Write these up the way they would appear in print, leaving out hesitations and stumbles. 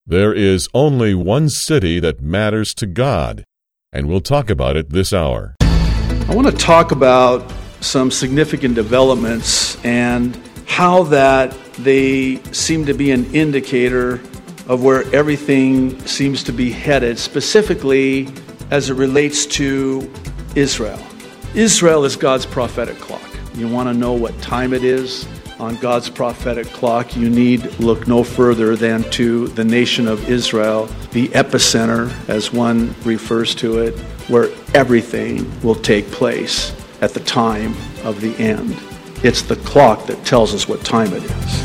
There is only one city that matters to God, and we'll talk about it this hour. I want to talk about some significant developments and how that they seem to be an indicator of where everything seems to be headed, specifically as it relates to Israel. Israel is God's prophetic clock. You want to know what time it is on God's prophetic clock, you need look no further than to the nation of Israel, the epicenter, as one refers to it, where everything will take place at the time of the end. It's the clock that tells us what time it is.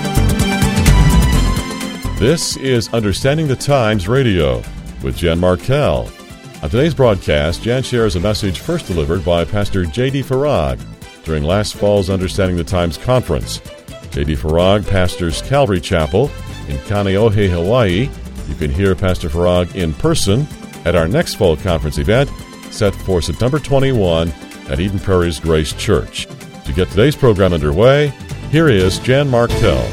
This is Understanding the Times Radio with Jan Markell. On today's broadcast, Jan shares a message first delivered by Pastor J.D. Farag during last fall's Understanding the Times conference. J.D. Farag pastors Calvary Chapel in Kaneohe, Hawaii. You can hear Pastor Farag in person at our next fall conference event set for September 21 at Eden Prairie's Grace Church. To get today's program underway, here is Jan Markell.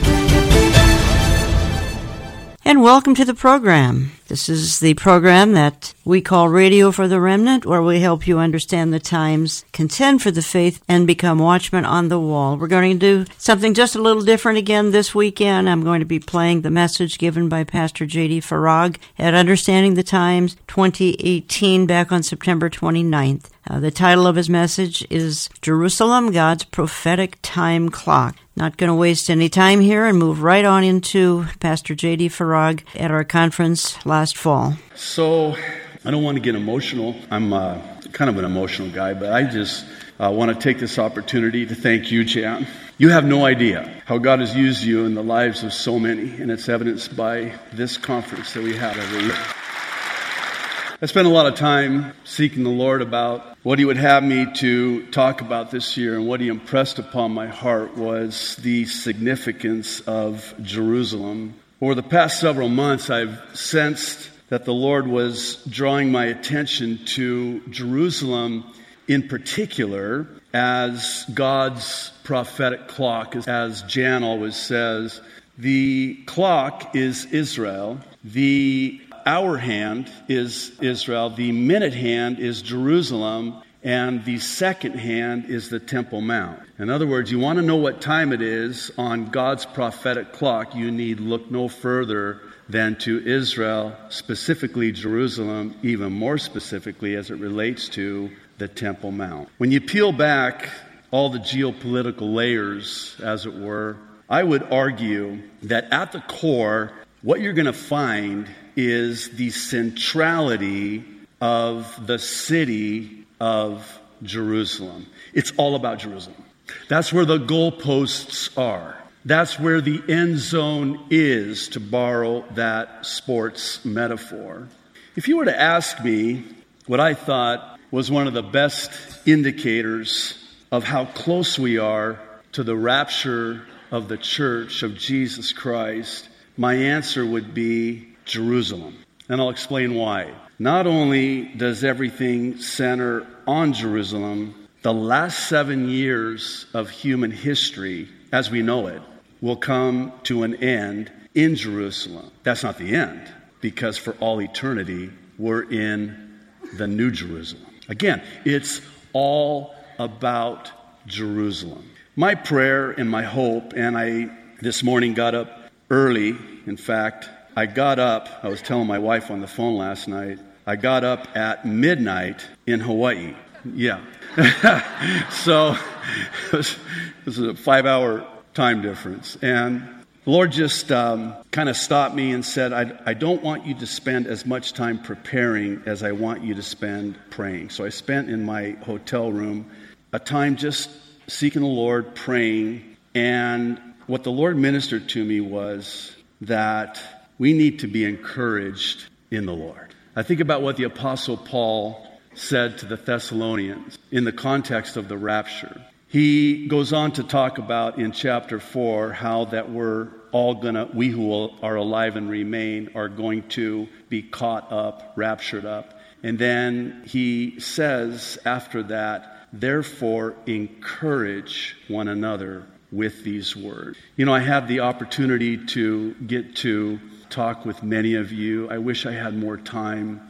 And welcome to the program. This is the program that we call Radio for the Remnant, where we help you understand the times, contend for the faith, and become watchmen on the wall. We're going to do something just a little different again this weekend. I'm going to be playing the message given by Pastor J.D. Farag at Understanding the Times 2018 back on September 29th. The title of his message is Jerusalem, God's Prophetic Time Clock. Not going to waste any time here and move right on into Pastor J.D. Farag at our conference last fall. So, I don't want to get emotional. I'm kind of an emotional guy, but I just want to take this opportunity to thank you, Jan. You have no idea how God has used you in the lives of so many, and it's evidenced by this conference that we have every year. I spent a lot of time seeking the Lord about what He would have me to talk about this year, and what He impressed upon my heart was the significance of Jerusalem. Over the past several months, I've sensed that the Lord was drawing my attention to Jerusalem in particular as God's prophetic clock. As Jan always says, the clock is Israel, the hour hand is Israel, the minute hand is Jerusalem, and the second hand is the Temple Mount. In other words, you want to know what time it is on God's prophetic clock, you need look no further than to Israel, specifically Jerusalem, even more specifically as it relates to the Temple Mount. When you peel back all the geopolitical layers, as it were, I would argue that at the core, what you're going to find is the centrality of the city of Jerusalem. It's all about Jerusalem. That's where the goalposts are. That's where the end zone is, to borrow that sports metaphor. If you were to ask me what I thought was one of the best indicators of how close we are to the rapture of the church of Jesus Christ, my answer would be Jerusalem. And I'll explain why. Not only does everything center on Jerusalem, the last 7 years of human history, as we know it, will come to an end in Jerusalem. That's not the end, because for all eternity, we're in the New Jerusalem. Again, it's all about Jerusalem. My prayer and my hope, and I this morning got up early. In fact, I was telling my wife on the phone last night, I got up at midnight in Hawaii. Yeah. So it was a 5-hour time difference. And the Lord just kind of stopped me and said, I don't want you to spend as much time preparing as I want you to spend praying. So I spent in my hotel room a time just seeking the Lord, praying. And what the Lord ministered to me was that we need to be encouraged in the Lord. I think about what the Apostle Paul said to the Thessalonians in the context of the rapture. He goes on to talk about in chapter 4 how that we who are alive and remain are going to be caught up, raptured up. And then he says after that, therefore encourage one another with these words. You know, I had the opportunity to get to talked with many of you. I wish I had more time.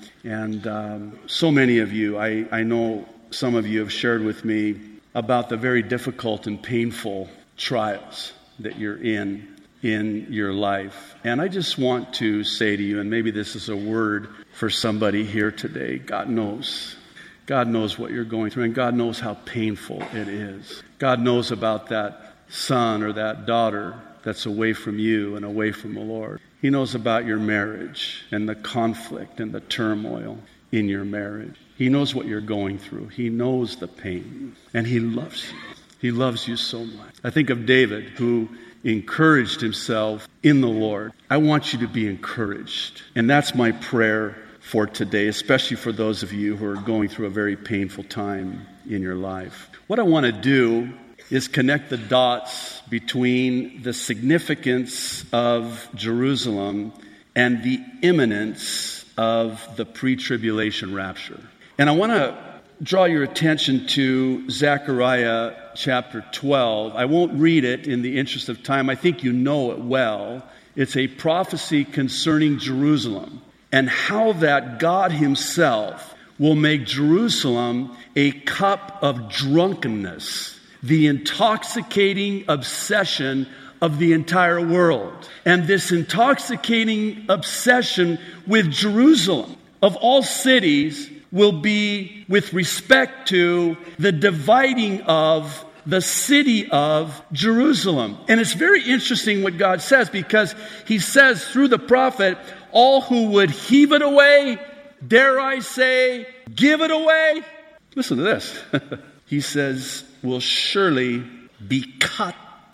And so many of you, I know some of you have shared with me about the very difficult and painful trials that you're in your life. And I just want to say to you, and maybe this is a word for somebody here today, God knows. God knows what you're going through, and God knows how painful it is. God knows about that son or that daughter that's away from you and away from the Lord. He knows about your marriage and the conflict and the turmoil in your marriage. He knows what you're going through. He knows the pain, and He loves you. He loves you so much. I think of David, who encouraged himself in the Lord. I want you to be encouraged, and that's my prayer for today, especially for those of you who are going through a very painful time in your life. What I want to do is connect the dots between the significance of Jerusalem and the imminence of the pre-tribulation rapture. And I want to draw your attention to Zechariah chapter 12. I won't read it in the interest of time. I think you know it well. It's a prophecy concerning Jerusalem and how that God Himself will make Jerusalem a cup of drunkenness, the intoxicating obsession of the entire world. And this intoxicating obsession with Jerusalem, of all cities, will be with respect to the dividing of the city of Jerusalem. And it's very interesting what God says, because He says through the prophet, all who would heave it away, dare I say, give it away. Listen to this. He says, will surely be cut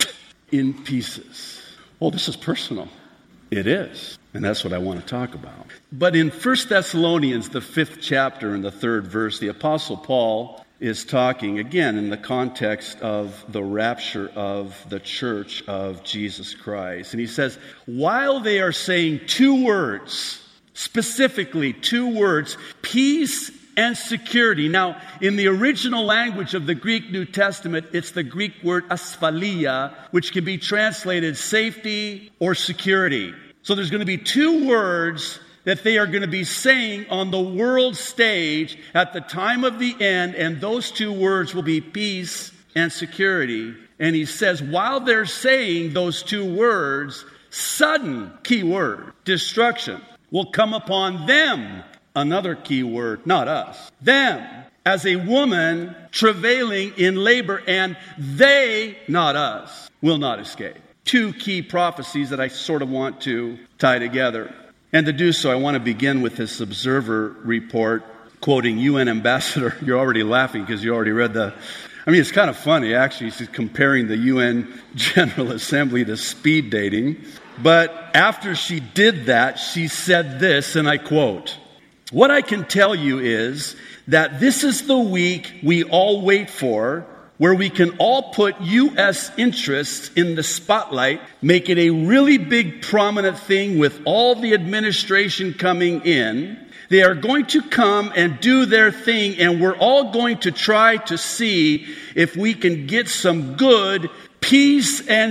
in pieces. Oh, this is personal. It is. And that's what I want to talk about. But in 1 Thessalonians, the 5th chapter and the 3rd verse, the Apostle Paul is talking, again, in the context of the rapture of the church of Jesus Christ. And he says, while they are saying two words, specifically two words, peace and security. Now, in the original language of the Greek New Testament, it's the Greek word asphalia, which can be translated safety or security. So there's going to be two words that they are going to be saying on the world stage at the time of the end, and those two words will be peace and security. And he says, while they're saying those two words, sudden, key word, destruction will come upon them. Another key word, not us. Them, as a woman travailing in labor, and they, not us, will not escape. Two key prophecies that I sort of want to tie together. And to do so, I want to begin with this Observer report, quoting UN Ambassador. You're already laughing because you already read it's kind of funny, actually. She's comparing the UN General Assembly to speed dating. But after she did that, she said this, and I quote, what I can tell you is that this is the week we all wait for, where we can all put U.S. interests in the spotlight, make it a really big prominent thing with all the administration coming in. They are going to come and do their thing, and we're all going to try to see if we can get some good peace and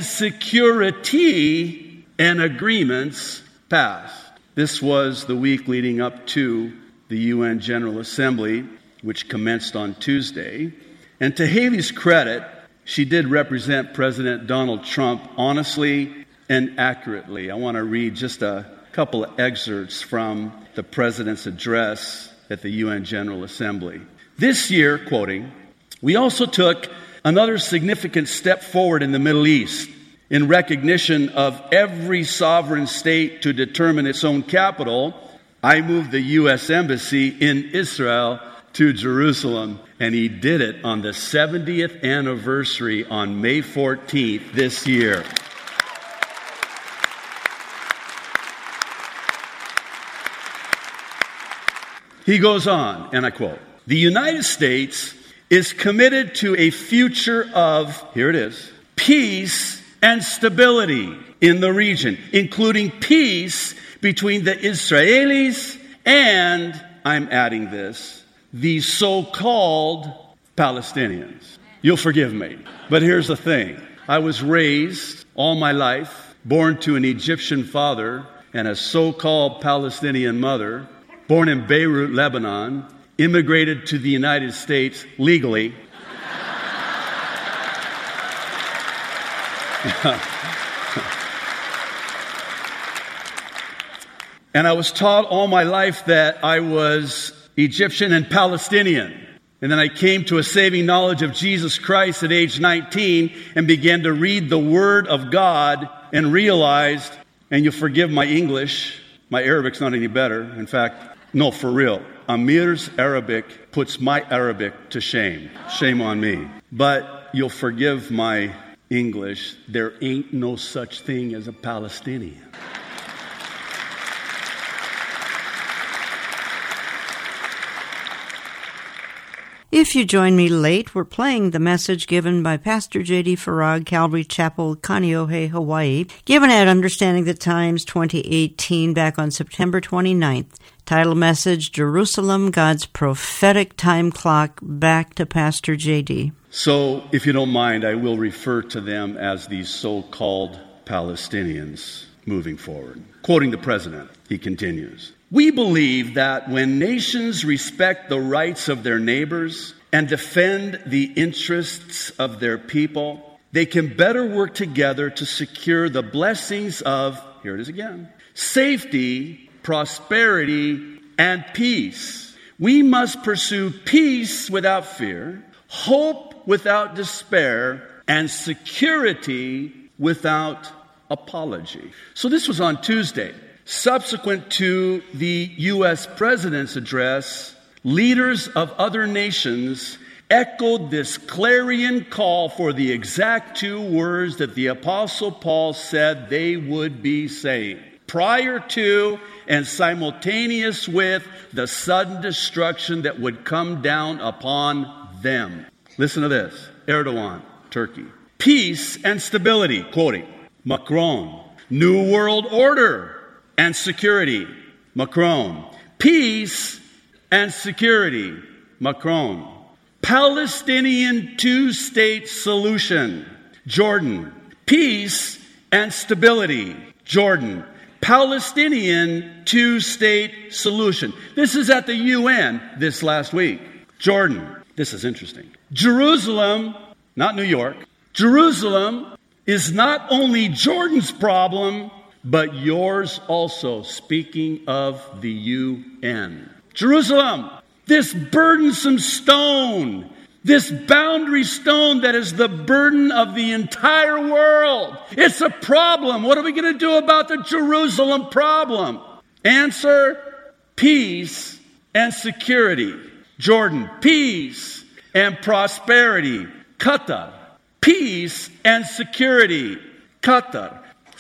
security and agreements passed. This was the week leading up to the UN General Assembly, which commenced on Tuesday. And to Haley's credit, she did represent President Donald Trump honestly and accurately. I want to read just a couple of excerpts from the president's address at the UN General Assembly. This year, quoting, we also took another significant step forward in the Middle East in recognition of every sovereign state to determine its own capital. I moved the U.S. Embassy in Israel to Jerusalem, and he did it on the 70th anniversary on May 14th this year. He goes on, and I quote, the United States is committed to a future of, here it is, peace and stability in the region, including peace between the Israelis and, I'm adding this, the so-called Palestinians. You'll forgive me, but here's the thing. I was raised all my life, born to an Egyptian father, and a so-called Palestinian mother, born in Beirut, Lebanon, immigrated to the United States legally. And I was taught all my life that I was Egyptian and Palestinian. And then I came to a saving knowledge of Jesus Christ at age 19 and began to read the Word of God and realized, and you'll forgive my English, my Arabic's not any better. In fact, no, for real. Amir's Arabic puts my Arabic to shame. Shame on me. But you'll forgive my English. There ain't no such thing as a Palestinian. If you join me late, we're playing the message given by Pastor J.D. Farag, Calvary Chapel, Kaneohe, Hawaii, given at Understanding the Times 2018 back on September 29th. Title message, Jerusalem, God's Prophetic Time Clock. Back to Pastor J.D. So, if you don't mind, I will refer to them as these so-called Palestinians moving forward. Quoting the president, he continues, "We believe that when nations respect the rights of their neighbors and defend the interests of their people, they can better work together to secure the blessings of," here it is again, "safety, prosperity, and peace. We must pursue peace without fear, hope without despair, and security without apology." So this was on Tuesday. Subsequent to the U.S. President's address, leaders of other nations echoed this clarion call for the exact two words that the Apostle Paul said they would be saying prior to and simultaneous with the sudden destruction that would come down upon them. Listen to this. Erdogan, Turkey. "Peace and stability," quoting. Macron. "New world order and security," Macron. "Peace and security," Macron. "Palestinian two-state solution," Jordan. "Peace and stability," Jordan. "Palestinian two-state solution." This is at the UN this last week. Jordan. This is interesting. Jerusalem, not New York, Jerusalem is not only Jordan's problem, but yours also, speaking of the UN. Jerusalem, this burdensome stone, this boundary stone that is the burden of the entire world. It's a problem. What are we going to do about the Jerusalem problem? Answer, peace and security. Jordan, peace and prosperity. Qatar, peace and security. Qatar.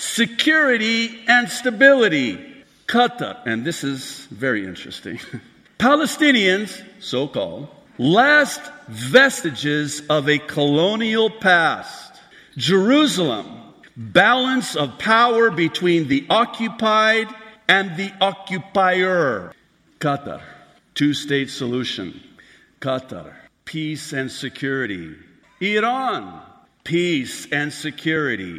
Security and stability. Qatar. And this is very interesting. Palestinians, so-called, last vestiges of a colonial past. Jerusalem, balance of power between the occupied and the occupier. Qatar, two-state solution. Qatar, peace and security. Iran, peace and security.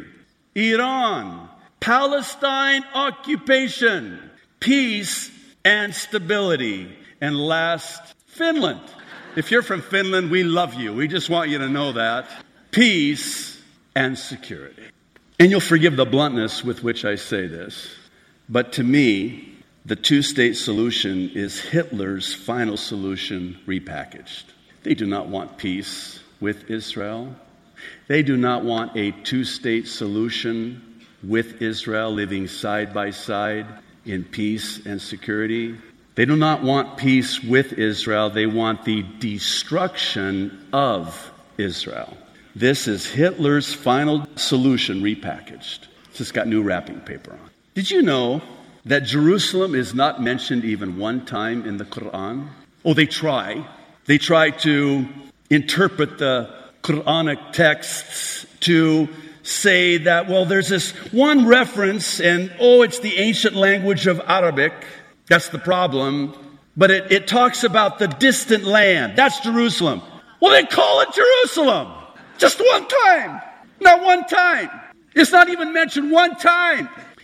Iran, Palestine occupation, peace and stability. And last, Finland. If you're from Finland, we love you. We just want you to know that. Peace and security. And you'll forgive the bluntness with which I say this, but to me, the two-state solution is Hitler's final solution repackaged. They do not want peace with Israel. They do not want a two-state solution with Israel living side by side in peace and security. They do not want peace with Israel. They want the destruction of Israel. This is Hitler's final solution repackaged. It's just got new wrapping paper on. Did you know that Jerusalem is not mentioned even one time in the Quran? Oh, they try. They try to interpret the Quranic texts to say that, well, there's this one reference and, it's the ancient language of Arabic. That's the problem. But it talks about the distant land. That's Jerusalem. Well, then call it Jerusalem. Just one time. Not one time. It's not even mentioned one time.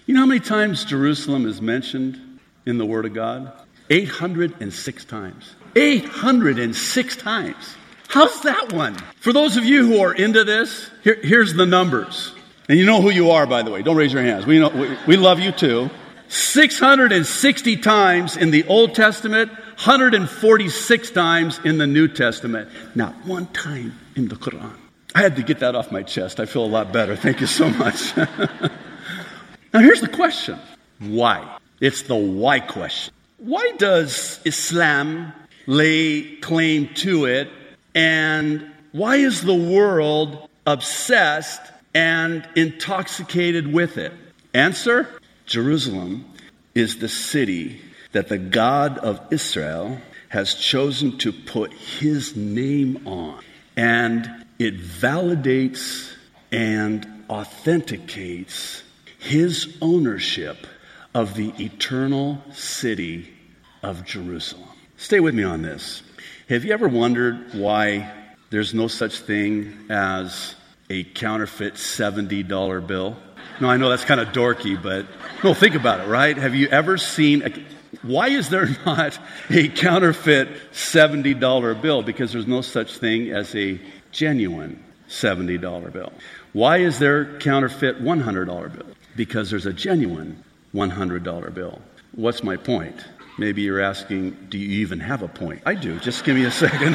You know how many times Jerusalem is mentioned in the Word of God? 806 times. 806 times. How's that one? For those of you who are into this, here's the numbers. And you know who you are, by the way. Don't raise your hands. We love you too. 660 times in the Old Testament, 146 times in the New Testament. Not one time in the Quran. I had to get that off my chest. I feel a lot better. Thank you so much. Now here's the question. Why? It's the why question. Why does Islam lay claim to it? And why is the world obsessed and intoxicated with it? Answer: Jerusalem is the city that the God of Israel has chosen to put his name on. And it validates and authenticates his ownership of the eternal city of Jerusalem. Stay with me on this. Have you ever wondered why there's no such thing as a counterfeit $70 bill? No, I know that's kind of dorky, but no, think about it, right? Have you ever seen why is there not a counterfeit $70 bill? Because there's no such thing as a genuine $70 bill. Why is there counterfeit $100 bill? Because there's a genuine $100 bill. What's my point? Maybe you're asking, do you even have a point? I do. Just give me a second.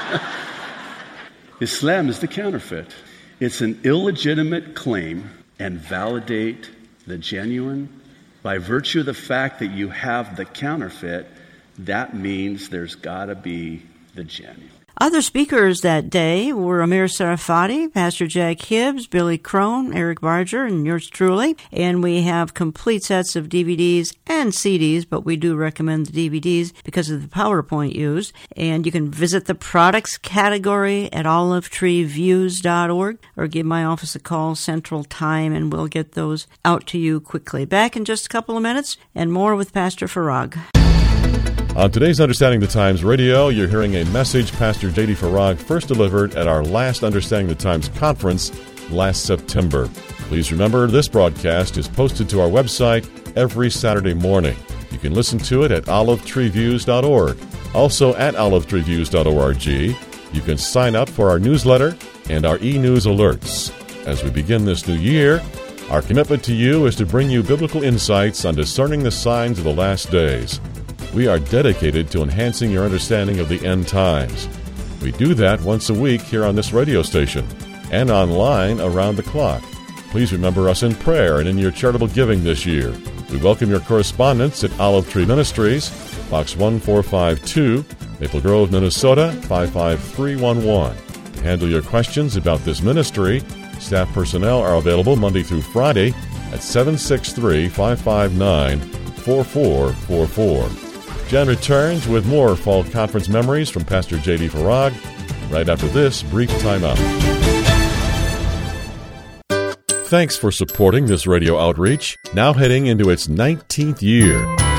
Islam is the counterfeit. It's an illegitimate claim and validate the genuine. By virtue of the fact that you have the counterfeit, that means there's got to be the genuine. Other speakers that day were Amir Sarafati, Pastor Jack Hibbs, Billy Crone, Eric Barger, and yours truly. And we have complete sets of DVDs and CDs, but we do recommend the DVDs because of the PowerPoint used. And you can visit the products category at olivetreeviews.org or give my office a call, Central Time, and we'll get those out to you quickly. Back in just a couple of minutes and more with Pastor Farag. On today's Understanding the Times radio, you're hearing a message Pastor J.D. Farag first delivered at our last Understanding the Times conference last September. Please remember, this broadcast is posted to our website every Saturday morning. You can listen to it at olivetreeviews.org. Also at olivetreeviews.org, you can sign up for our newsletter and our e-news alerts. As we begin this new year, our commitment to you is to bring you biblical insights on discerning the signs of the last days. We are dedicated to enhancing your understanding of the end times. We do that once a week here on this radio station and online around the clock. Please remember us in prayer and in your charitable giving this year. We welcome your correspondence at Olive Tree Ministries, Box 1452, Maple Grove, Minnesota 55311. To handle your questions about this ministry, staff personnel are available Monday through Friday at 763-559-4444. Jen returns with more fall conference memories from Pastor J.D. Farag right after this brief timeout. Thanks for supporting this radio outreach, now heading into its 19th year.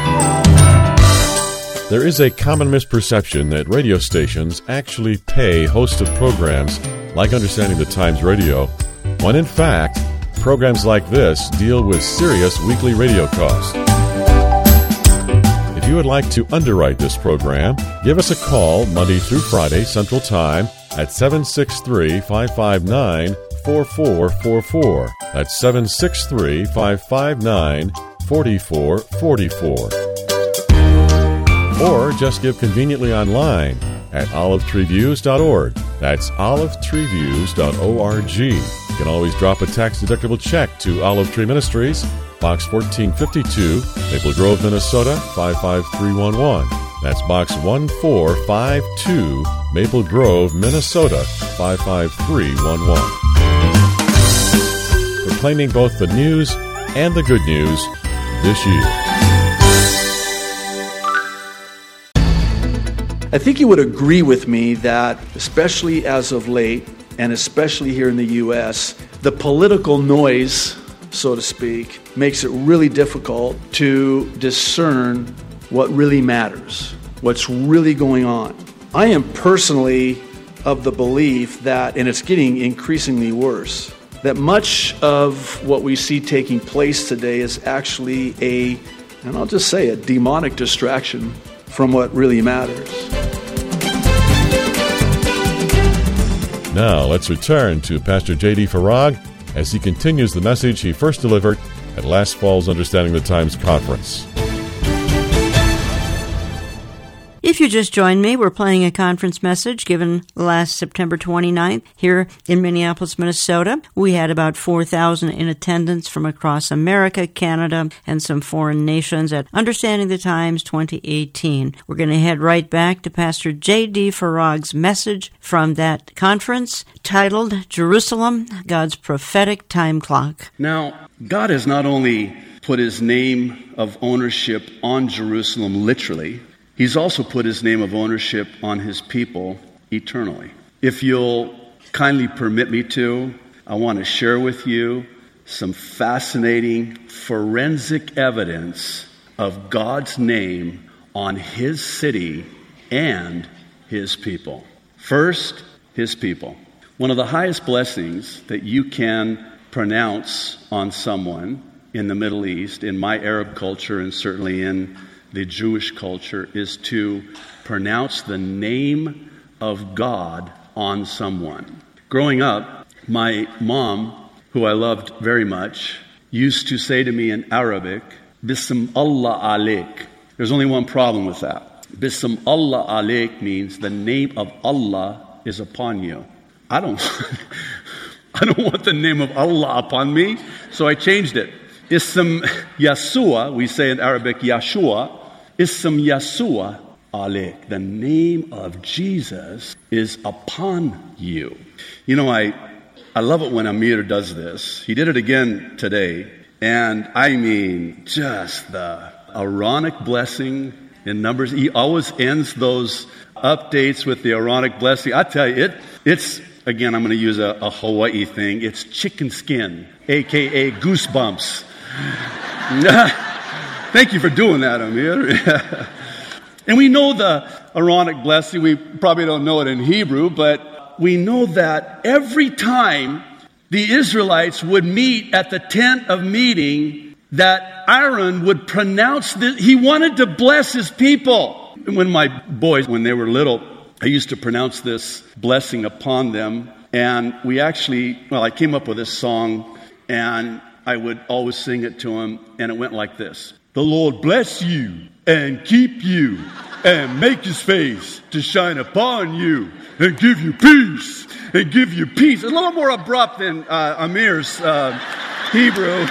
There is a common misperception that radio stations actually pay hosts of programs like Understanding the Times Radio, when in fact, programs like this deal with serious weekly radio costs. If you would like to underwrite this program, give us a call Monday through Friday Central Time at 763-559-4444. That's 763-559-4444. Or just give conveniently online at olivetreeviews.org. That's olivetreeviews.org. You can always drop a tax-deductible check to Olive Tree Ministries, Box 1452, Maple Grove, Minnesota 55311. That's Box 1452, Maple Grove, Minnesota 55311. Proclaiming both the news and the good news this year. I think you would agree with me that, especially as of late, and especially here in the U.S., the political noise, so to speak, makes it really difficult to discern what really matters, what's really going on. I am personally of the belief that, and it's getting increasingly worse, that much of what we see taking place today is actually and I'll just say, a demonic distraction from what really matters. Now let's return to Pastor J.D. Farag as he continues the message he first delivered at last fall's Understanding the Times conference. If you just joined me, we're playing a conference message given last September 29th here in Minneapolis, Minnesota. We had about 4,000 in attendance from across America, Canada, and some foreign nations at Understanding the Times 2018. We're going to head right back to Pastor J.D. Farag's message from that conference titled Jerusalem, God's Prophetic Time Clock. Now, God has not only put his name of ownership on Jerusalem literally, he's also put his name of ownership on his people eternally. If you'll kindly permit me to, I want to share with you some fascinating forensic evidence of God's name on his city and his people. First, his people. One of the highest blessings that you can pronounce on someone in the Middle East, in my Arab culture and certainly in the Jewish culture, is to pronounce the name of God on someone. Growing up, my mom, who I loved very much, used to say to me in Arabic, Bism Allah alaik. There's only one problem with that. Bism Allah alaik means the name of Allah is upon you. I don't want the name of Allah upon me, so I changed it. Ism Yasua, we say in Arabic Yashua, Ism Yasua alaik. The name of Jesus is upon you. You know, I love it when Amir does this. He did it again today. And I mean, just the Aaronic blessing in Numbers. He always ends those updates with the Aaronic blessing. I tell you, it's again, I'm going to use a Hawaii thing. It's chicken skin, a.k.a. goosebumps. Thank you for doing that, Amir. And we know the Aaronic blessing. We probably don't know it in Hebrew, but we know that every time the Israelites would meet at the tent of meeting, that Aaron would pronounce this. He wanted to bless his people. When my boys, when they were little, I used to pronounce this blessing upon them. And I came up with this song, and I would always sing it to them, and it went like this. The Lord bless you and keep you and make his face to shine upon you and give you peace and give you peace. A little more abrupt than Amir's Hebrew.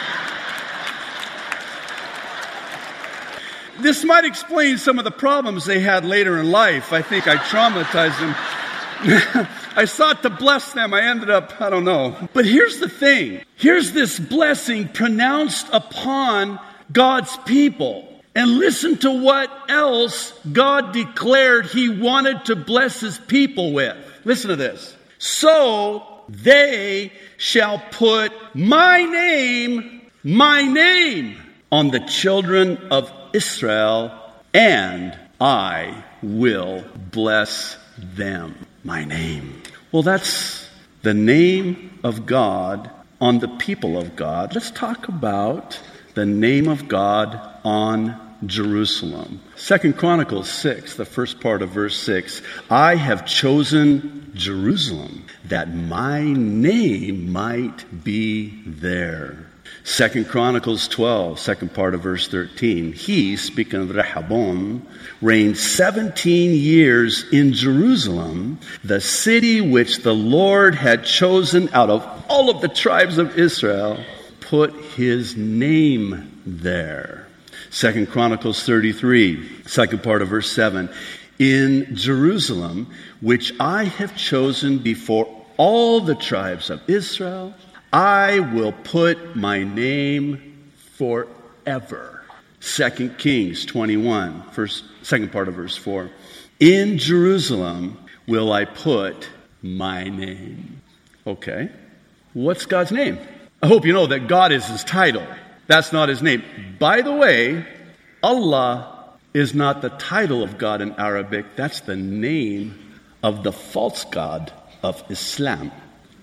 This might explain some of the problems they had later in life. I think I traumatized them. I sought to bless them. I ended up, I don't know. But here's the thing. Here's this blessing pronounced upon God's people. And listen to what else God declared he wanted to bless his people with. Listen to this. So they shall put my name on the children of Israel, and I will bless them. My name. Well, that's the name of God on the people of God. Let's talk about the name of God on Jerusalem. 2 Chronicles 6, the first part of verse 6. I have chosen Jerusalem that my name might be there. 2 Chronicles 12, second part of verse 13. He, speaking of Rehoboam, reigned 17 years in Jerusalem, the city which the Lord had chosen out of all of the tribes of Israel, put his name there. 2 Chronicles 33, second part of verse 7. In Jerusalem, which I have chosen before all the tribes of Israel, I will put my name forever. 2 Kings 21, second part of verse 4. In Jerusalem will I put my name. Okay. What's God's name? I hope you know that God is his title. That's not his name. By the way, Allah is not the title of God in Arabic. That's the name of the false god of Islam.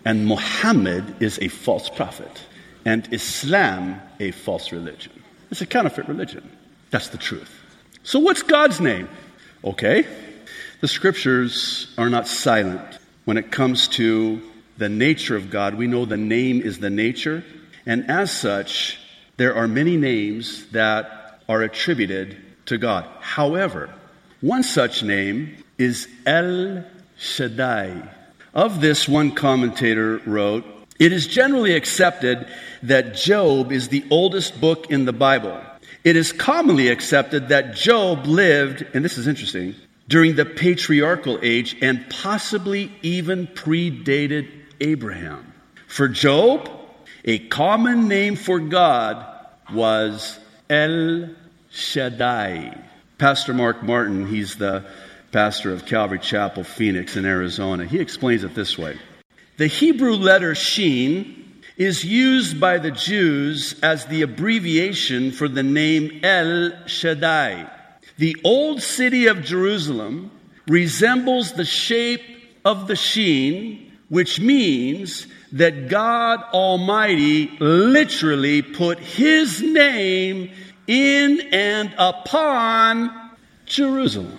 and Muhammad is a false prophet, and Islam a false religion. It's a counterfeit religion. That's the truth. So what's God's name? Okay, the scriptures are not silent when it comes to the nature of God. We know the name is the nature, and as such, there are many names that are attributed to God. However, one such name is El Shaddai. Of this, one commentator wrote, "It is generally accepted that Job is the oldest book in the Bible. It is commonly accepted that Job lived," and this is interesting, "during the patriarchal age and possibly even predated Abraham. For Job, a common name for God was El Shaddai." Pastor Mark Martin, he's the pastor of Calvary Chapel, Phoenix in Arizona. He explains it this way. The Hebrew letter Shin is used by the Jews as the abbreviation for the name El Shaddai. The old city of Jerusalem resembles the shape of the Shin, which means that God Almighty literally put His name in and upon Jerusalem.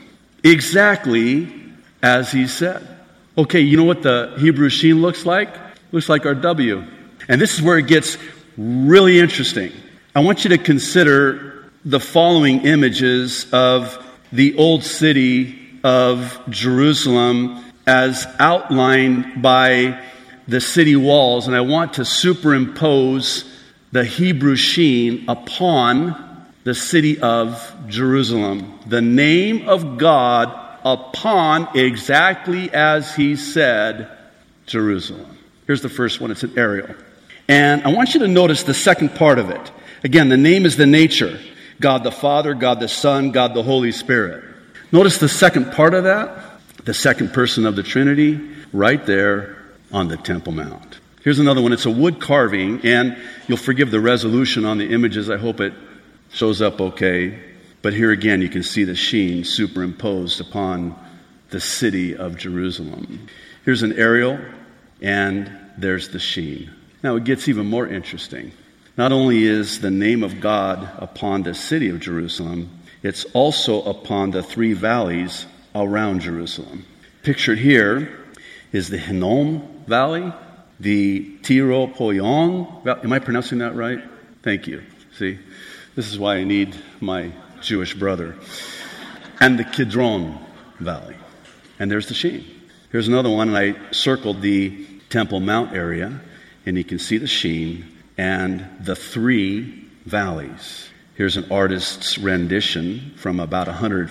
Exactly as He said. Okay, you know what the Hebrew Shin looks like? Looks like our W. And this is where it gets really interesting. I want you to consider the following images of the old city of Jerusalem as outlined by the city walls. And I want to superimpose the Hebrew Shin upon the city of Jerusalem. The name of God upon, exactly as He said, Jerusalem. Here's the first one. It's an aerial. And I want you to notice the second part of it. Again, the name is the nature. God the Father, God the Son, God the Holy Spirit. Notice the second part of that. The second person of the Trinity, right there on the Temple Mount. Here's another one. It's a wood carving, and you'll forgive the resolution on the images. I hope it shows up okay. But here again, you can see the Shin superimposed upon the city of Jerusalem. Here's an aerial, and there's the Shin. Now it gets even more interesting. Not only is the name of God upon the city of Jerusalem, it's also upon the three valleys around Jerusalem. Pictured here is the Hinnom Valley, the Tiropoyon Valley. Am I pronouncing that right? Thank you. See, this is why I need my Jewish brother. And the Kidron Valley. And there's the Shin. Here's another one, and I circled the Temple Mount area, and you can see the Shin and the three valleys. Here's an artist's rendition from about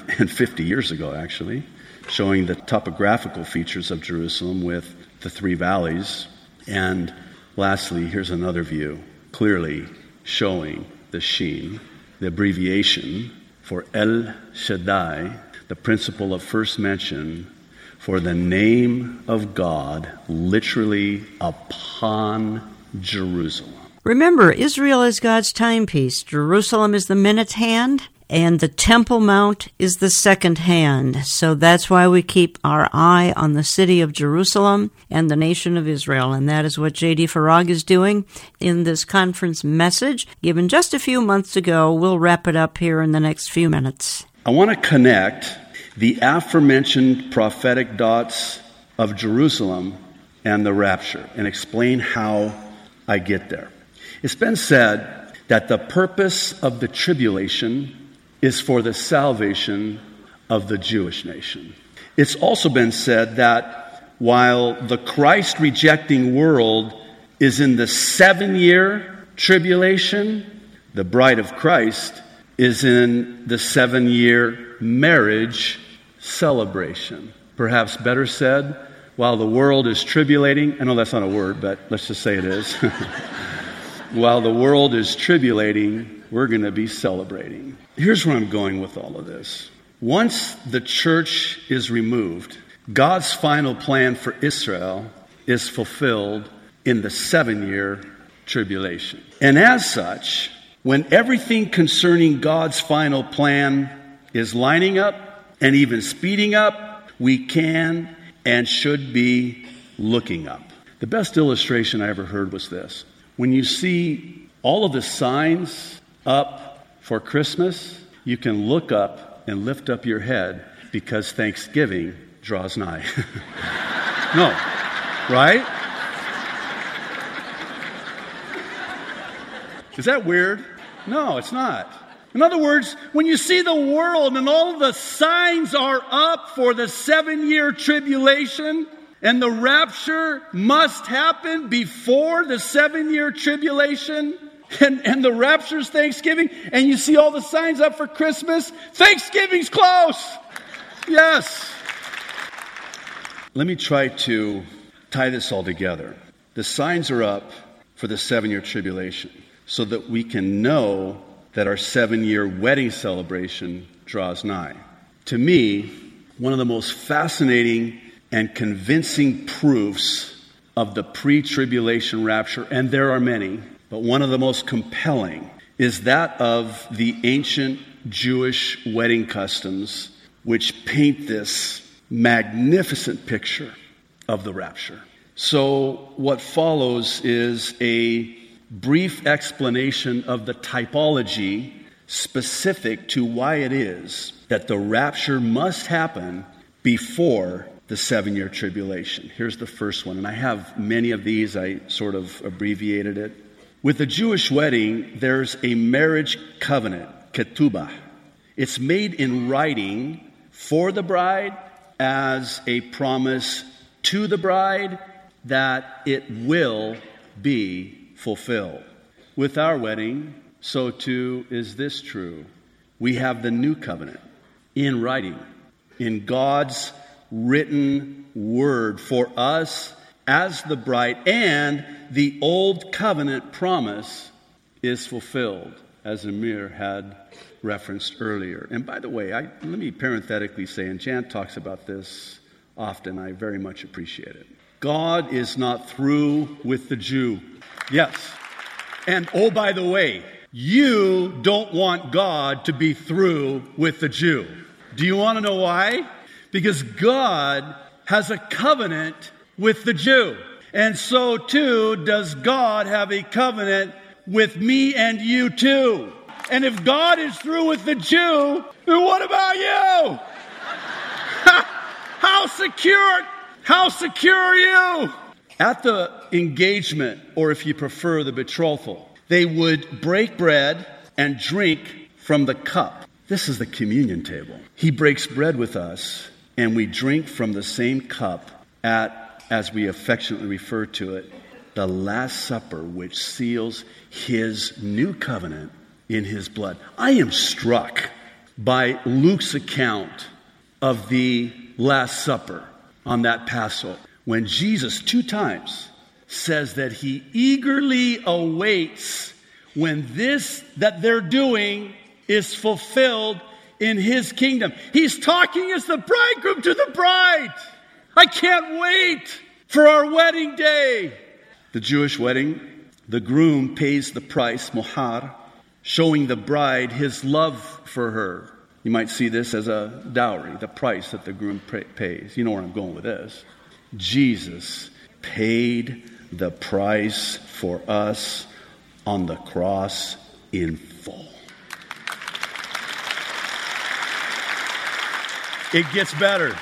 150 years ago, actually, showing the topographical features of Jerusalem with the three valleys. And lastly, here's another view, clearly showing the Shin, the abbreviation for El Shaddai, the principle of first mention for the name of God literally upon Jerusalem. Remember, Israel is God's timepiece. Jerusalem is the minute hand, and the Temple Mount is the second hand. So that's why we keep our eye on the city of Jerusalem and the nation of Israel. And that is what J.D. Farag is doing in this conference message given just a few months ago. We'll wrap it up here in the next few minutes. I want to connect the aforementioned prophetic dots of Jerusalem and the rapture and explain how I get there. It's been said that the purpose of the tribulation is for the salvation of the Jewish nation. It's also been said that while the Christ-rejecting world is in the 7-year tribulation, the bride of Christ is in the 7-year marriage celebration. Perhaps better said, while the world is tribulating, I know that's not a word, but let's just say it is. While the world is tribulating, we're going to be celebrating. Here's where I'm going with all of this. Once the church is removed, God's final plan for Israel is fulfilled in the 7-year tribulation. And as such, when everything concerning God's final plan is lining up and even speeding up, we can and should be looking up. The best illustration I ever heard was this. When you see all of the signs up for Christmas, you can look up and lift up your head because Thanksgiving draws nigh. No, right? Is that weird? No, it's not. In other words, when you see the world and all of the signs are up for the 7-year tribulation, and the rapture must happen before the 7-year tribulation, and the rapture's Thanksgiving, and you see all the signs up for Christmas, Thanksgiving's close! Yes! Let me try to tie this all together. The signs are up for the 7-year tribulation so that we can know that our 7-year wedding celebration draws nigh. To me, one of the most fascinating and convincing proofs of the pre-tribulation rapture, and there are many, but one of the most compelling is that of the ancient Jewish wedding customs, which paint this magnificent picture of the rapture. So what follows is a brief explanation of the typology specific to why it is that the rapture must happen before the 7-year tribulation. Here's the first one, and I have many of these. I sort of abbreviated it. With a Jewish wedding, there's a marriage covenant, ketubah. It's made in writing for the bride as a promise to the bride that it will be fulfilled. With our wedding, so too is this true. We have the new covenant in writing, in God's written word for us as the bride, and the old covenant promise is fulfilled, as Amir had referenced earlier. And by the way, let me parenthetically say, and Jan talks about this often, I very much appreciate it. God is not through with the Jew. Yes. And oh, by the way, you don't want God to be through with the Jew. Do you want to know why? Because God has a covenant with the Jew. And so too does God have a covenant with me and you too. And if God is through with the Jew, then what about you? How secure are you? At the engagement, or if you prefer, the betrothal, they would break bread and drink from the cup. This is the communion table. He breaks bread with us, and we drink from the same cup at, as we affectionately refer to it, the Last Supper, which seals his new covenant in his blood. I am struck by Luke's account of the Last Supper on that Passover, when Jesus 2 times says that he eagerly awaits when this that they're doing is fulfilled in his kingdom. He's talking as the bridegroom to the bride. I can't wait for our wedding day. The Jewish wedding, the groom pays the price, mohar, showing the bride his love for her. You might see this as a dowry, the price that the groom pays. You know where I'm going with this. Jesus paid the price for us on the cross in full. It gets better.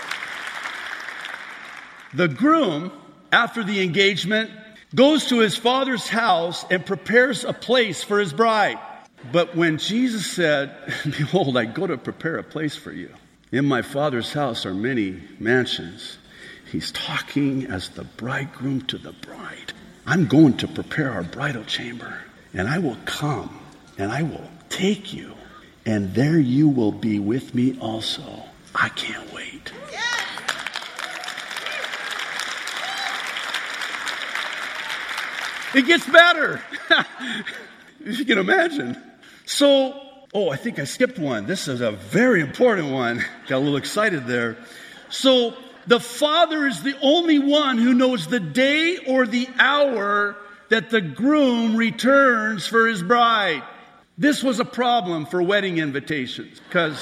The groom, after the engagement, goes to his father's house and prepares a place for his bride. But when Jesus said, "Behold, I go to prepare a place for you. In my Father's house are many mansions," he's talking as the bridegroom to the bride. I'm going to prepare our bridal chamber, and I will come, and I will take you, and there you will be with me also. I can't wait. It gets better. If you can imagine. So, I think I skipped one. This is a very important one. Got a little excited there. So, the Father is the only one who knows the day or the hour that the groom returns for his bride. This was a problem for wedding invitations because,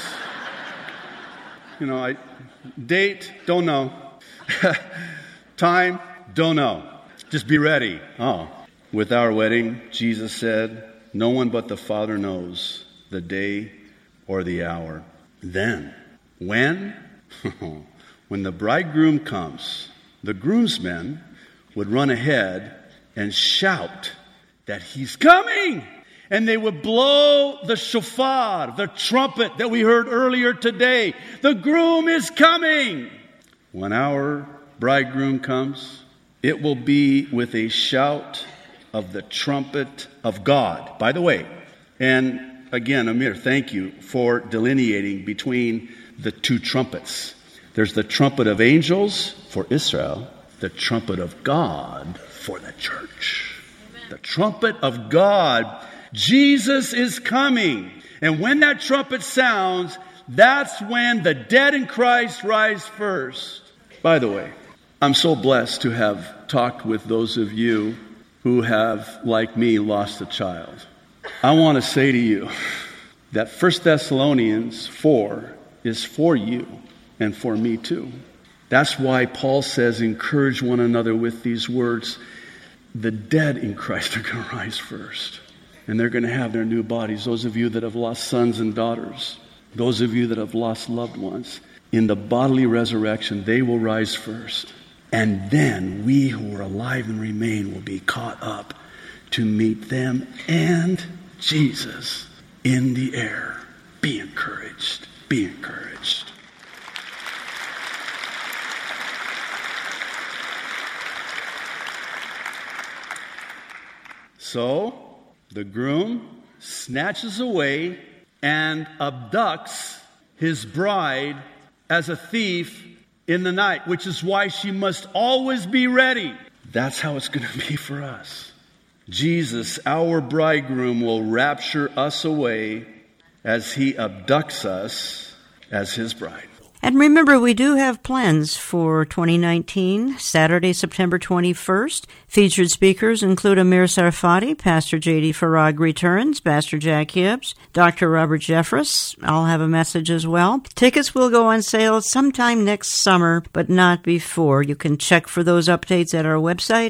date, don't know. Time, don't know. Just be ready. Oh, with our wedding, Jesus said, no one but the Father knows the day or the hour. Then, when? When the bridegroom comes, the groomsmen would run ahead and shout that he's coming. And they would blow the shofar, the trumpet that we heard earlier today. The groom is coming. When our bridegroom comes, it will be with a shout of the trumpet of God. By the way, and again, Amir, thank you for delineating between the two trumpets. There's the trumpet of angels for Israel, the trumpet of God for the church. Amen. The trumpet of God. Jesus is coming. And when that trumpet sounds, that's when the dead in Christ rise first. By the way, I'm so blessed to have talked with those of you who have, like me, lost a child. I want to say to you that 1 Thessalonians 4 is for you and for me too. That's why Paul says, encourage one another with these words. The dead in Christ are going to rise first. And they're going to have their new bodies. Those of you that have lost sons and daughters, those of you that have lost loved ones, in the bodily resurrection, they will rise first. And then we who are alive and remain will be caught up to meet them and Jesus in the air. Be encouraged. Be encouraged. So, the groom snatches away and abducts his bride as a thief in the night, which is why she must always be ready. That's how it's going to be for us. Jesus, our bridegroom, will rapture us away as he abducts us as his bride. And remember, we do have plans for 2019, Saturday, September 21st. Featured speakers include Amir Sarfati, Pastor J.D. Farag returns, Pastor Jack Hibbs, Dr. Robert Jeffress. I'll have a message as well. Tickets will go on sale sometime next summer, but not before. You can check for those updates at our website,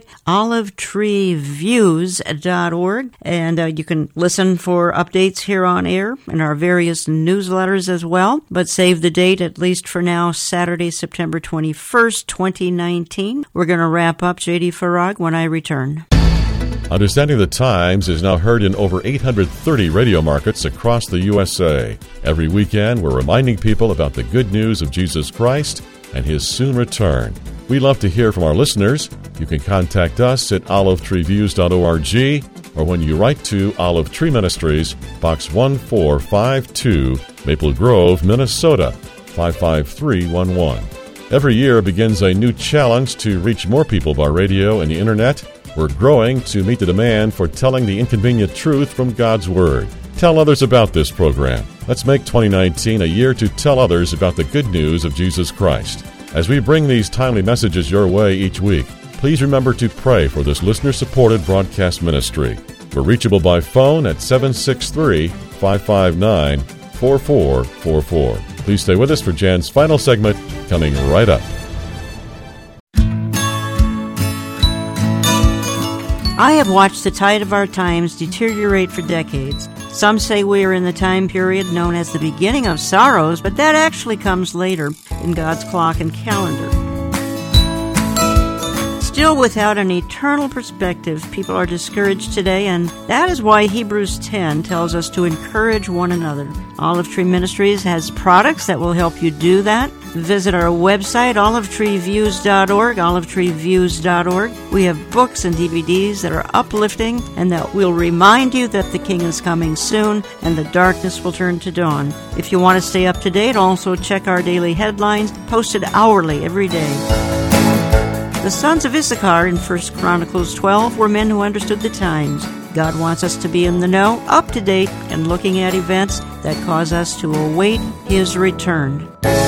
olivetreeviews.org, and you can listen for updates here on air in our various newsletters as well. But save the date, at least for now, Saturday, September 21st, 2019. We're going to wrap up J.D. Farag when I return. Understanding the Times is now heard in over 830 radio markets across the USA. Every weekend, we're reminding people about the good news of Jesus Christ and His soon return. We love to hear from our listeners. You can contact us at olivetreeviews.org or when you write to Olive Tree Ministries, Box 1452, Maple Grove, Minnesota, 55311. Every year begins a new challenge to reach more people by radio and the internet. We're growing to meet the demand for telling the inconvenient truth from God's Word. Tell others about this program. Let's make 2019 a year to tell others about the good news of Jesus Christ. As we bring these timely messages your way each week, please remember to pray for this listener-supported broadcast ministry. We're reachable by phone at 763-559-4444. Please stay with us for Jan's final segment, coming right up. I have watched the tide of our times deteriorate for decades. Some say we are in the time period known as the beginning of sorrows, but that actually comes later in God's clock and calendar. Still, without an eternal perspective, people are discouraged today, and that is why Hebrews 10 tells us to encourage one another. Olive Tree Ministries has products that will help you do that. Visit our website, olivetreeviews.org, olivetreeviews.org. We have books and DVDs that are uplifting and that will remind you that the King is coming soon and the darkness will turn to dawn. If you want to stay up to date, also check our daily headlines, posted hourly every day. The sons of Issachar in 1 Chronicles 12 were men who understood the times. God wants us to be in the know, up to date, and looking at events that cause us to await His return.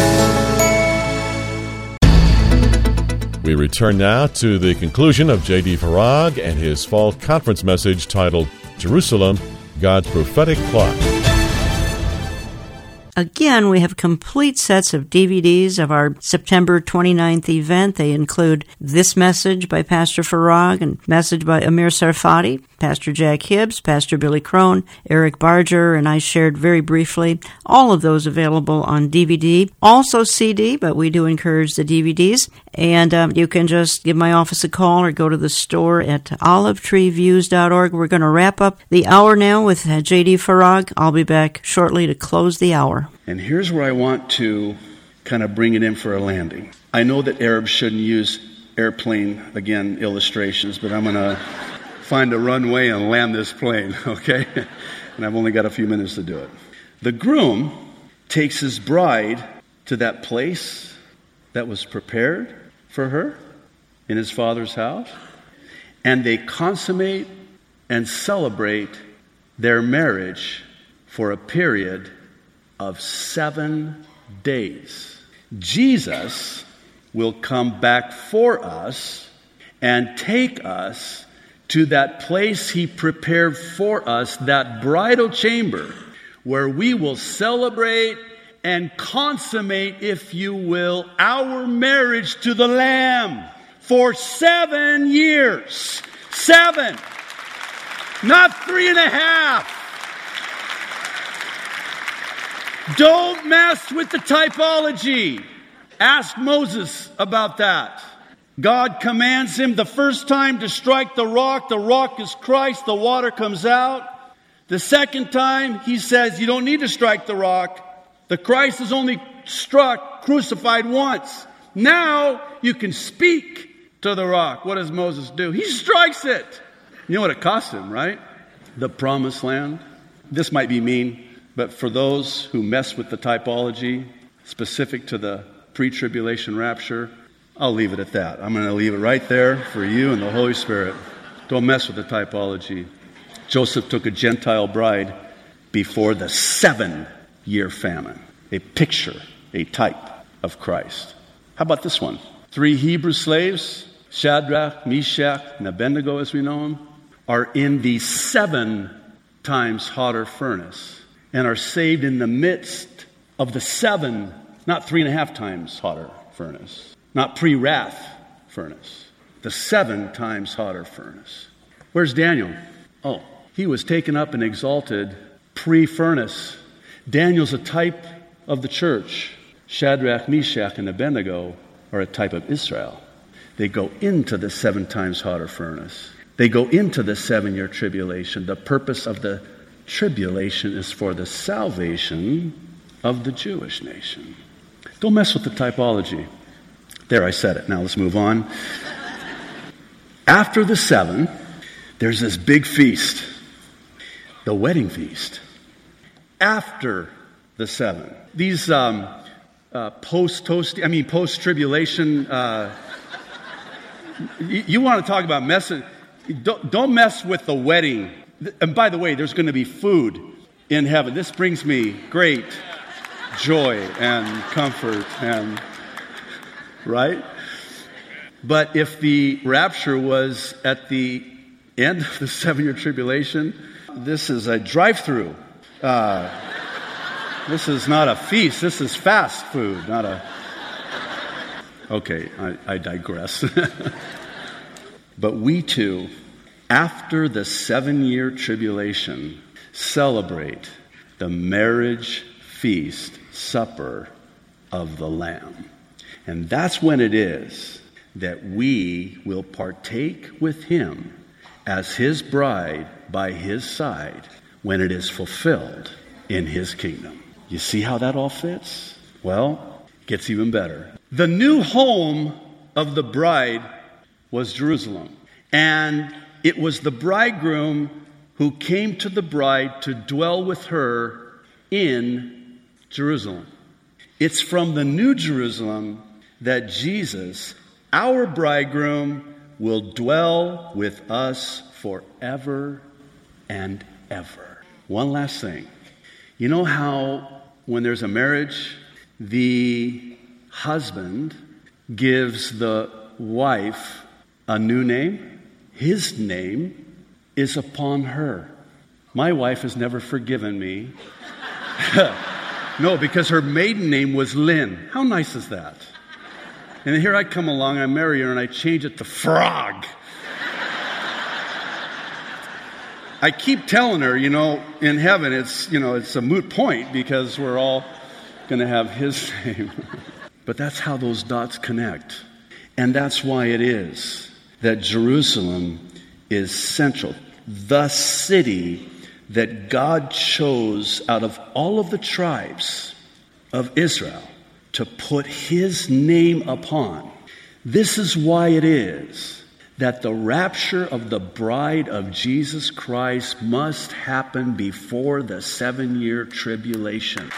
We return now to the conclusion of J.D. Farag and his fall conference message titled, Jerusalem, God's Prophetic Clock. Again, we have complete sets of DVDs of our September 29th event. They include this message by Pastor Farag and message by Amir Sarfati, Pastor Jack Hibbs, Pastor Billy Crone, Eric Barger, and I shared very briefly. All of those available on DVD. Also CD, but we do encourage the DVDs. And you can just give my office a call or go to the store at olivetreeviews.org. We're going to wrap up the hour now with J.D. Farag. I'll be back shortly to close the hour. And here's where I want to kind of bring it in for a landing. I know that Arabs shouldn't use airplane, again, illustrations, but I'm going to find a runway and land this plane, okay? And I've only got a few minutes to do it. The groom takes his bride to that place that was prepared for her in his father's house, and they consummate and celebrate their marriage for a period of 7 days. Jesus will come back for us and take us to that place he prepared for us, that bridal chamber, where we will celebrate and consummate, if you will, our marriage to the Lamb for 7 years. 7, not 3.5. Don't mess with the typology. Ask Moses about that. God commands him the first time to strike the rock. The rock is Christ. The water comes out. The second time, he says, you don't need to strike the rock. The Christ is only struck, crucified once. Now you can speak to the rock. What does Moses do? He strikes it. You know what it cost him, right? The promised land. This might be mean, but for those who mess with the typology specific to the pre-tribulation rapture, I'll leave it at that. I'm going to leave it right there for you and the Holy Spirit. Don't mess with the typology. Joseph took a Gentile bride before the 7-year famine. A picture, a type of Christ. How about this one? 3 Hebrew slaves, Shadrach, Meshach, and Abednego as we know them, are in the 7 times hotter furnace and are saved in the midst of the 7, not 3.5 times hotter furnace, not pre-wrath furnace, the 7 times hotter furnace. Where's Daniel? Oh, he was taken up and exalted pre-furnace. Daniel's a type of the church. Shadrach, Meshach, and Abednego are a type of Israel. They go into the 7 times hotter furnace. They go into the 7-year tribulation. The purpose of the tribulation is for the salvation of the Jewish nation. Don't mess with the typology. There, I said it. Now let's move on. After the 7, there's this big feast, the wedding feast. After the 7, these post-tribulation. You want to talk about messing? Don't mess with the wedding. And by the way, there's going to be food in heaven. This brings me great joy and comfort, and right? But if the rapture was at the end of the 7-year tribulation, this is a drive-through. This is not a feast. This is fast food, not a... Okay, I digress. But we too, after the 7-year tribulation, celebrate the marriage feast supper of the Lamb. And that's when it is that we will partake with him as his bride by his side when it is fulfilled in his kingdom. You see how that all fits? Well, it gets even better. The new home of the bride was Jerusalem. And it was the bridegroom who came to the bride to dwell with her in Jerusalem. It's from the New Jerusalem that Jesus, our bridegroom, will dwell with us forever and ever. One last thing. You know how when there's a marriage, the husband gives the wife a new name? His name is upon her. My wife has never forgiven me No, because her maiden name was Lynn. How nice is that? And then here I come along, I marry her, and I change it to Frog. I keep telling her, in heaven it's a moot point because we're all going to have his name. But that's how those dots connect. And that's why it is that Jerusalem is central. The city that God chose out of all of the tribes of Israel to put his name upon. This is why it is that the rapture of the bride of Jesus Christ must happen before the 7-year tribulation.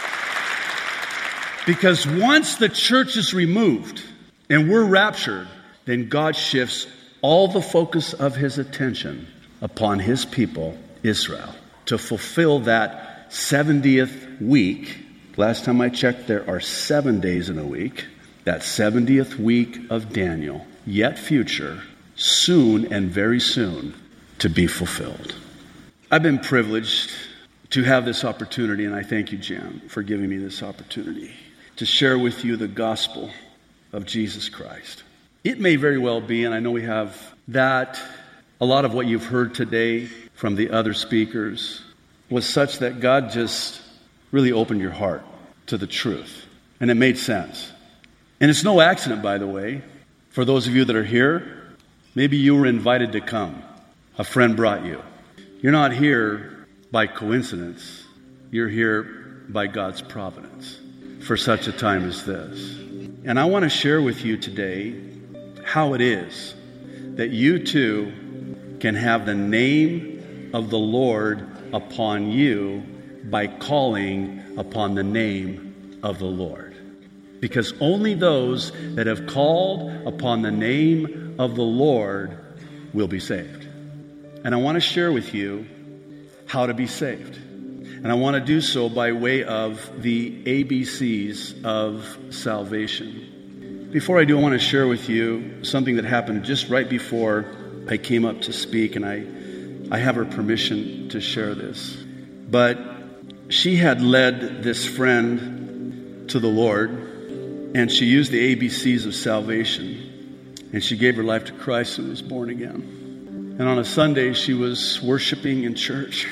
Because once the church is removed and we're raptured, then God shifts all the focus of his attention upon his people, Israel, to fulfill that 70th week. Last time I checked, there are 7 days in a week. That 70th week of Daniel, yet future, soon and very soon to be fulfilled. I've been privileged to have this opportunity, and I thank you, Jan, for giving me this opportunity to share with you the gospel of Jesus Christ. It may very well be, and I know we have that, a lot of what you've heard today from the other speakers was such that God just really opened your heart to the truth. And it made sense. And it's no accident, by the way. For those of you that are here, maybe you were invited to come. A friend brought you. You're not here by coincidence. You're here by God's providence for such a time as this. And I want to share with you today how it is that you too can have the name of the Lord upon you by calling upon the name of the Lord. Because only those that have called upon the name of the Lord will be saved. And I want to share with you how to be saved. And I want to do so by way of the ABCs of salvation. Before I do, I want to share with you something that happened just right before I came up to speak, and I have her permission to share this. But she had led this friend to the Lord, and she used the ABCs of salvation, and she gave her life to Christ and was born again. And on a Sunday, she was worshiping in church.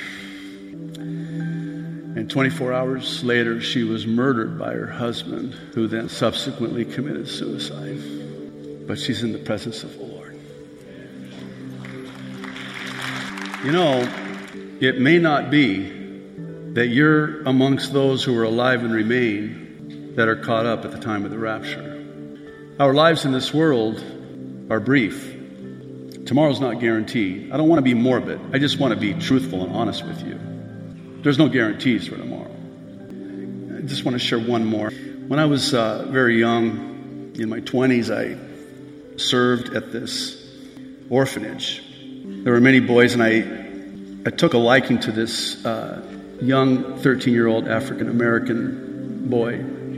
And 24 hours later, she was murdered by her husband, who then subsequently committed suicide. But she's in the presence of the Lord. You know, it may not be that you're amongst those who are alive and remain that are caught up at the time of the rapture. Our lives in this world are brief. Tomorrow's not guaranteed. I don't want to be morbid. I just want to be truthful and honest with you. There's no guarantees for tomorrow. I just want to share one more. When I was very young, in my 20s, I served at this orphanage. There were many boys, and I took a liking to this young 13-year-old African-American boy.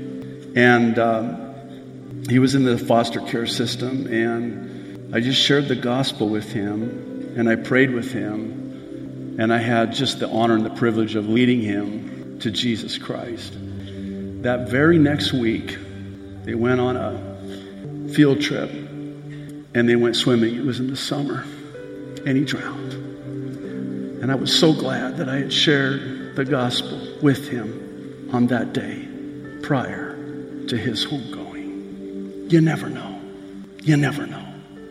And he was in the foster care system, and I just shared the gospel with him, and I prayed with him. And I had just the honor and the privilege of leading him to Jesus Christ. That very next week, they went on a field trip and they went swimming. It was in the summer, and he drowned. And I was so glad that I had shared the gospel with him on that day prior to his homegoing. You never know. You never know.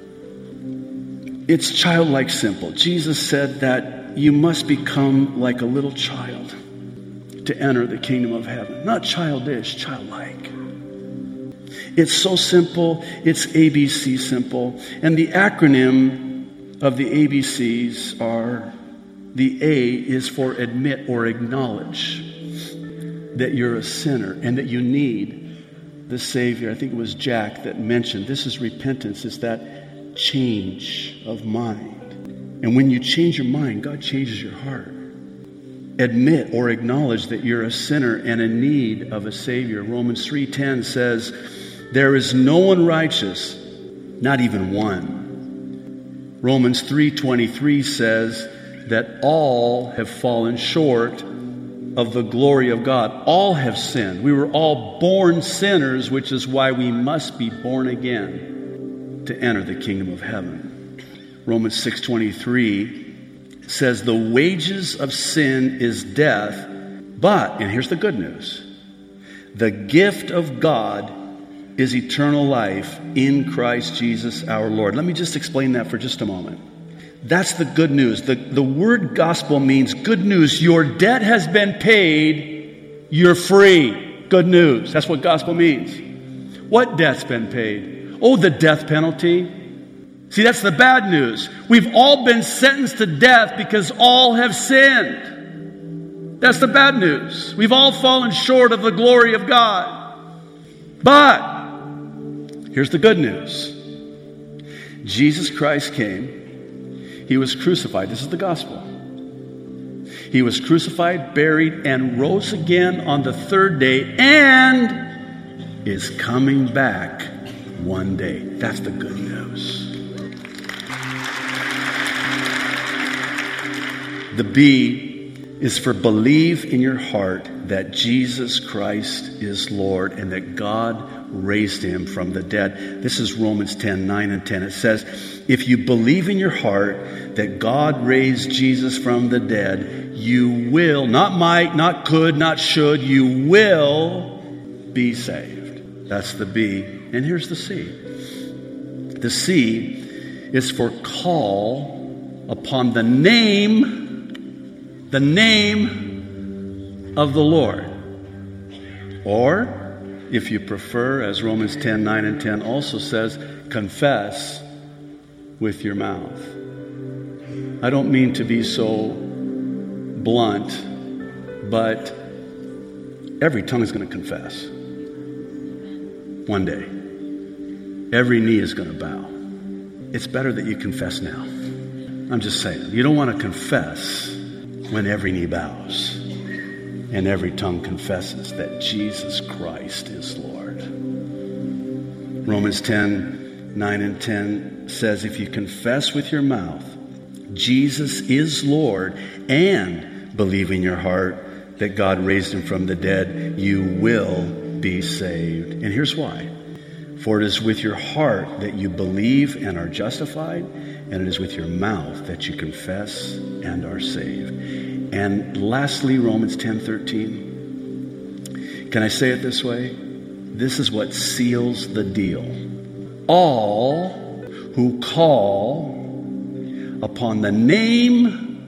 It's childlike simple. Jesus said that you must become like a little child to enter the kingdom of heaven. Not childish, childlike. It's so simple. It's ABC simple. And the acronym of the ABCs are, the A is for admit or acknowledge that you're a sinner and that you need the Savior. I think it was Jack that mentioned this is repentance. It's that change of mind. And when you change your mind, God changes your heart. Admit or acknowledge that you're a sinner and in need of a Savior. Romans 3:10 says, there is no one righteous, not even one. Romans 3:23 says that all have fallen short of the glory of God. All have sinned. We were all born sinners, which is why we must be born again to enter the kingdom of heaven. Romans 6:23 says the wages of sin is death, but, and here's the good news, the gift of God is eternal life in Christ Jesus our Lord. Let me just explain that for just a moment. That's the good news. The word gospel means good news. Your debt has been paid. You're free. Good news. That's what gospel means. What debt's been paid? Oh, the death penalty. See, that's the bad news. We've all been sentenced to death because all have sinned. That's the bad news. We've all fallen short of the glory of God. But here's the good news. Jesus Christ came. He was crucified. This is the gospel. He was crucified, buried, and rose again on the third day and is coming back one day. That's the good news. The B is for believe in your heart that Jesus Christ is Lord and that God raised him from the dead. This is Romans 10:9 and 10. It says, if you believe in your heart that God raised Jesus from the dead, you will, not might, not could, not should, you will be saved. That's the B. And here's the C. The C is for call upon the name of the Lord. Or, if you prefer, as Romans 10:9 and 10 also says, confess with your mouth. I don't mean to be so blunt, but every tongue is going to confess. One day. Every knee is going to bow. It's better that you confess now. I'm just saying. You don't want to confess when every knee bows and every tongue confesses that Jesus Christ is Lord. Romans 10:9 and 10 says, if you confess with your mouth Jesus is Lord and believe in your heart that God raised him from the dead, you will be saved. And here's why. For it is with your heart that you believe and are justified, and it is with your mouth that you confess and are saved. And lastly, Romans 10:13. Can I say it this way? This is what seals the deal. All who call upon the name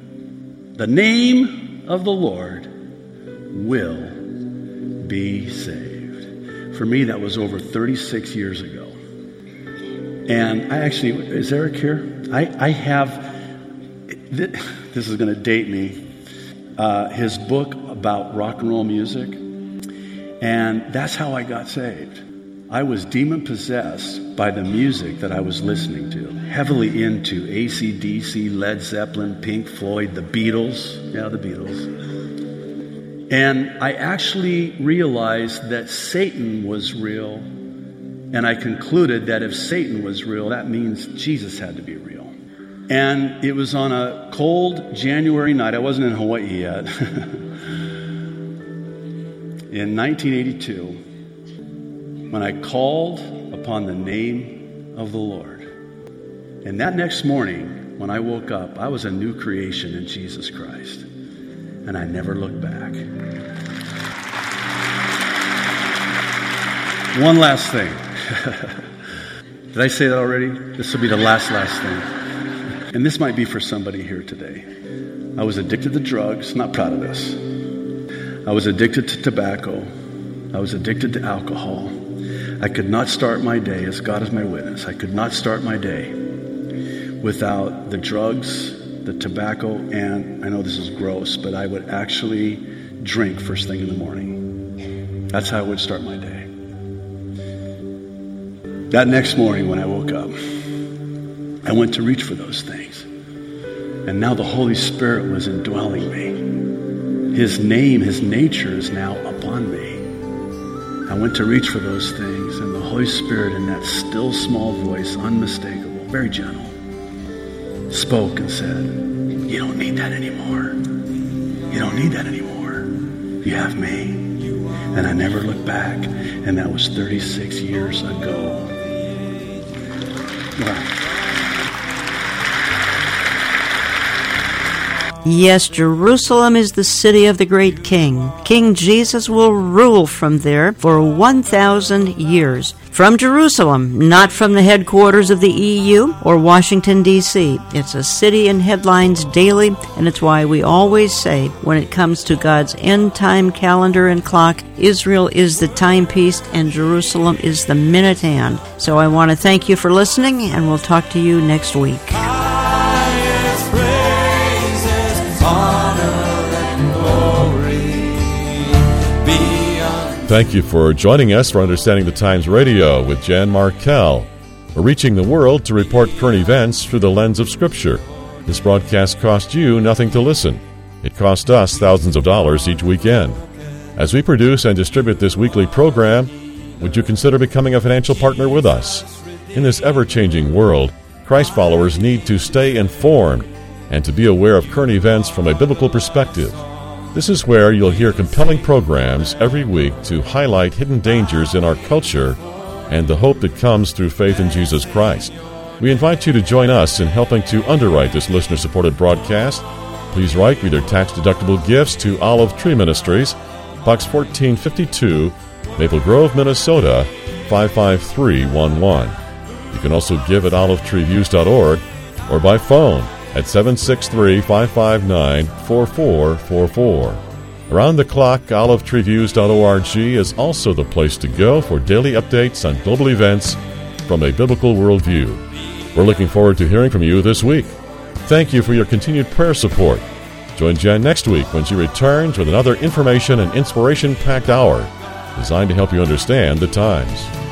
of the Lord will be saved. For me, that was over 36 years ago. And I actually, is Eric here? I have, this is going to date me, his book about rock and roll music. And that's how I got saved. I was demon-possessed by the music that I was listening to. Heavily into AC/DC, Led Zeppelin, Pink Floyd, the Beatles. Yeah, the Beatles. And I actually realized that Satan was real. And I concluded that if Satan was real, that means Jesus had to be real. And it was on a cold January night. I wasn't in Hawaii yet. In 1982, when I called upon the name of the Lord. And that next morning, when I woke up, I was a new creation in Jesus Christ. And I never looked back. One last thing. Did I say that already? This will be the last thing. And this might be for somebody here today. I was addicted to drugs. Not proud of this. I was addicted to tobacco. I was addicted to alcohol. I could not start my day, as God is my witness, I could not start my day without the drugs, the tobacco, and I know this is gross, but I would actually drink first thing in the morning. That's how I would start my day. That next morning when I woke up, I went to reach for those things. And now the Holy Spirit was indwelling me. His name, his nature is now upon me. I went to reach for those things, and the Holy Spirit, in that still small voice, unmistakable, very gentle, spoke and said, you don't need that anymore. You don't need that anymore. You have me. And I never looked back. And that was 36 years ago. Wow. Yes, Jerusalem is the city of the great King. King Jesus will rule from there for 1,000 years. From Jerusalem, not from the headquarters of the EU or Washington, D.C. It's a city in headlines daily, and it's why we always say, when it comes to God's end-time calendar and clock, Israel is the timepiece and Jerusalem is the minute hand. So I want to thank you for listening, and we'll talk to you next week. Thank you for joining us for Understanding the Times Radio with Jan Markell. We're reaching the world to report current events through the lens of Scripture. This broadcast cost you nothing to listen. It cost us thousands of dollars each weekend. As we produce and distribute this weekly program, would you consider becoming a financial partner with us? In this ever-changing world, Christ followers need to stay informed and to be aware of current events from a biblical perspective. This is where you'll hear compelling programs every week to highlight hidden dangers in our culture and the hope that comes through faith in Jesus Christ. We invite you to join us in helping to underwrite this listener-supported broadcast. Please write with your tax-deductible gifts to Olive Tree Ministries, Box 1452, Maple Grove, Minnesota, 55311. You can also give at olivetreeviews.org or by phone at 763-559-4444. Around the clock, olivetreeviews.org is also the place to go for daily updates on global events from a biblical worldview. We're looking forward to hearing from you this week. Thank you for your continued prayer support. Join Jen next week when she returns with another information and inspiration-packed hour designed to help you understand the times.